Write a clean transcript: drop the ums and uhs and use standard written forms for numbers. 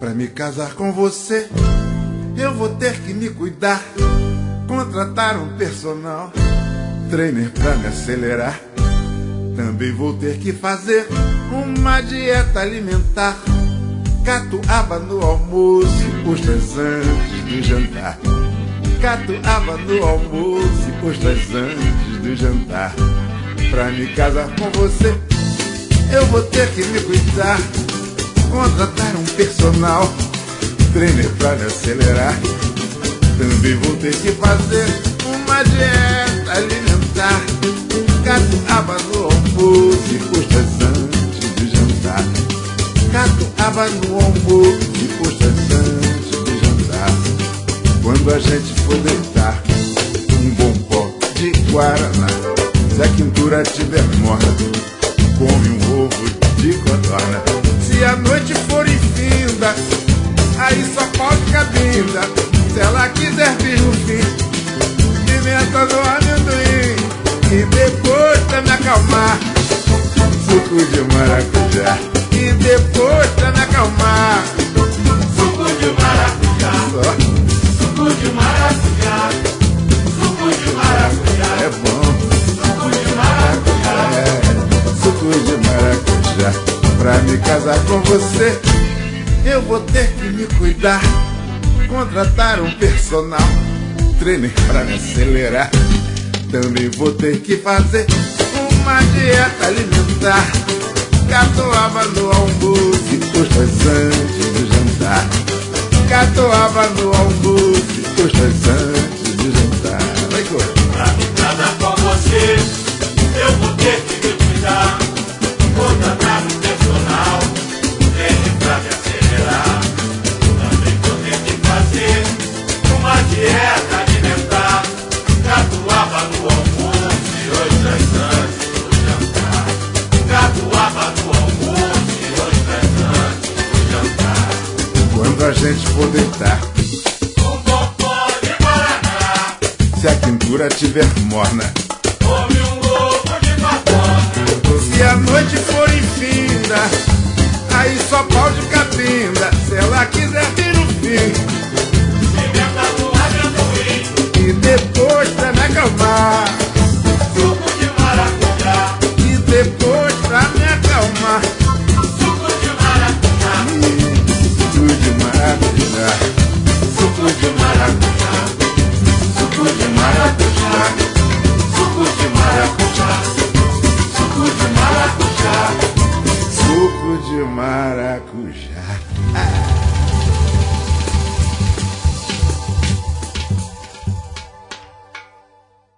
Pra me casar com você, eu vou ter que me cuidar, contratar um personal trainer pra me acelerar. Também vou ter que fazer uma dieta alimentar, catuaba no almoço e ostras antes do jantar. Catuaba no almoço e ostras antes do jantar. Pra me casar com você, eu vou ter que me cuidar, contratar um personal trainer pra me acelerar. Também vou ter que fazer uma dieta alimentar, catuaba no almoço e ostras antes do jantar. Catuaba no almoço e ostras antes do jantar. Quando a gente for deitar, um bom copo de guaraná. Se a quintura tiver morna, come um ovo de codorna. Se a noite for infinda, aí só pode cabinda. Se ela quiser vir no fim, pimenta no amendoim. E depois pra me acalmar, suco de maracujá. E depois pra me acalmar, suco de maracujá. Suco de maracujá. Suco de maracujá. É bom. Suco de maracujá. Suco de maracujá. Pra me casar com você, eu vou ter que me cuidar, contratar um personal trainer pra me acelerar. Também vou ter que fazer uma dieta alimentar, catuaba no almoço e ostras antes do jantar. Catuaba no almoço e ostras antes do jantar. Vai, pra me casar com você, eu vou ter que me cuidar, contratar um personal trainer pra me acelerar. Também vou ter que fazer uma dieta alimentar, catuaba no almoço e ostras antes do jantar. Catuaba no almoço e ostras antes do jantar. quando a gente for deitar, Um bom pó de guaraná. se a quintura tiver morna, Come um ovo de codorna. se a noite for infinda, aí só pode cabinda. Se ela quiser vir no fim, Pimenta no amendoim. e depois pra me acalmar, Suco de maracujá. e depois pra me acalmar, Suco de maracujá. suco de maracujá. Suco de maracujá. Suco de maracujá. Suco de maracujá. Suco de maracujá. Suco de maracujá.